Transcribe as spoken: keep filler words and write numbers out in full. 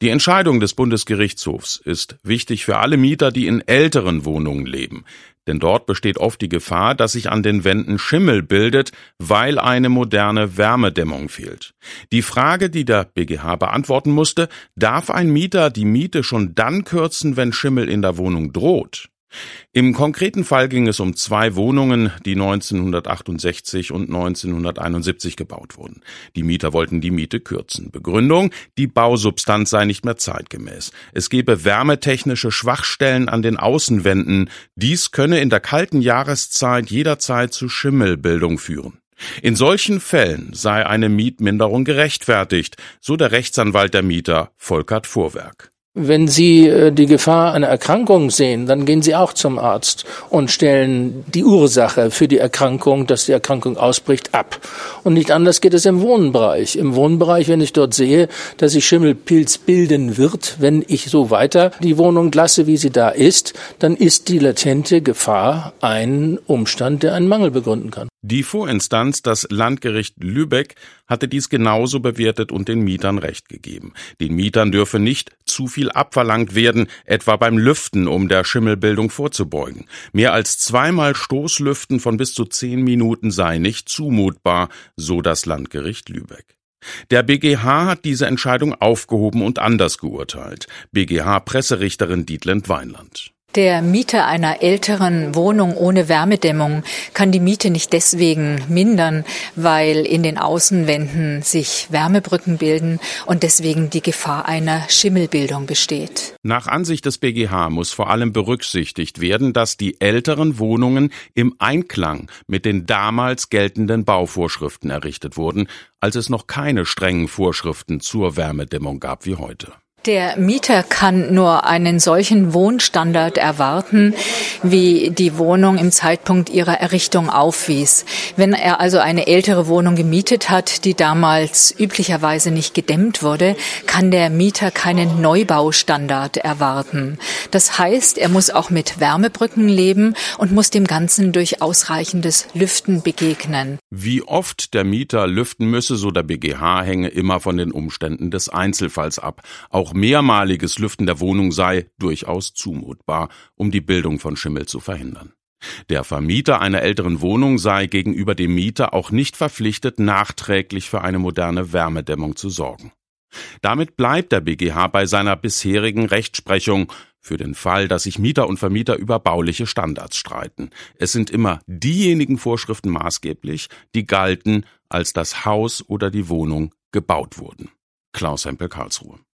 Die Entscheidung des Bundesgerichtshofs ist wichtig für alle Mieter, die in älteren Wohnungen leben. Denn dort besteht oft die Gefahr, dass sich an den Wänden Schimmel bildet, weil eine moderne Wärmedämmung fehlt. Die Frage, die der B G H beantworten musste: Darf ein Mieter die Miete schon dann kürzen, wenn Schimmel in der Wohnung droht? Im konkreten Fall ging es um zwei Wohnungen, die neunzehnhundertachtundsechzig und neunzehnhunderteinundsiebzig gebaut wurden. Die Mieter wollten die Miete kürzen. Begründung: Die Bausubstanz sei nicht mehr zeitgemäß. Es gebe wärmetechnische Schwachstellen an den Außenwänden. Dies könne in der kalten Jahreszeit jederzeit zu Schimmelbildung führen. In solchen Fällen sei eine Mietminderung gerechtfertigt, so der Rechtsanwalt der Mieter Volkert Vorwerk. Wenn Sie äh, die Gefahr einer Erkrankung sehen, dann gehen Sie auch zum Arzt und stellen die Ursache für die Erkrankung, dass die Erkrankung ausbricht, ab. Und nicht anders geht es im Wohnbereich. Im Wohnbereich, wenn ich dort sehe, dass sich Schimmelpilz bilden wird, wenn ich so weiter die Wohnung lasse, wie sie da ist, dann ist die latente Gefahr ein Umstand, der einen Mangel begründen kann. Die Vorinstanz, das Landgericht Lübeck, hatte dies genauso bewertet und den Mietern Recht gegeben. Den Mietern dürfe nicht zu viel abverlangt werden, etwa beim Lüften, um der Schimmelbildung vorzubeugen. Mehr als zweimal Stoßlüften von bis zu zehn Minuten sei nicht zumutbar, so das Landgericht Lübeck. Der B G H hat diese Entscheidung aufgehoben und anders geurteilt. B G H-Presserichterin Dietlind Weinland. Der Mieter einer älteren Wohnung ohne Wärmedämmung kann die Miete nicht deswegen mindern, weil in den Außenwänden sich Wärmebrücken bilden und deswegen die Gefahr einer Schimmelbildung besteht. Nach Ansicht des B G H muss vor allem berücksichtigt werden, dass die älteren Wohnungen im Einklang mit den damals geltenden Bauvorschriften errichtet wurden, als es noch keine strengen Vorschriften zur Wärmedämmung gab wie heute. Der Mieter kann nur einen solchen Wohnstandard erwarten, wie die Wohnung im Zeitpunkt ihrer Errichtung aufwies. Wenn er also eine ältere Wohnung gemietet hat, die damals üblicherweise nicht gedämmt wurde, kann der Mieter keinen Neubaustandard erwarten. Das heißt, er muss auch mit Wärmebrücken leben und muss dem Ganzen durch ausreichendes Lüften begegnen. Wie oft der Mieter lüften müsse, so der B G H, hänge immer von den Umständen des Einzelfalls ab. Auch mehrmaliges Lüften der Wohnung sei durchaus zumutbar, um die Bildung von Schimmel zu verhindern. Der Vermieter einer älteren Wohnung sei gegenüber dem Mieter auch nicht verpflichtet, nachträglich für eine moderne Wärmedämmung zu sorgen. Damit bleibt der B G H bei seiner bisherigen Rechtsprechung für den Fall, dass sich Mieter und Vermieter über bauliche Standards streiten. Es sind immer diejenigen Vorschriften maßgeblich, die galten, als das Haus oder die Wohnung gebaut wurden. Klaus Hempel, Karlsruhe.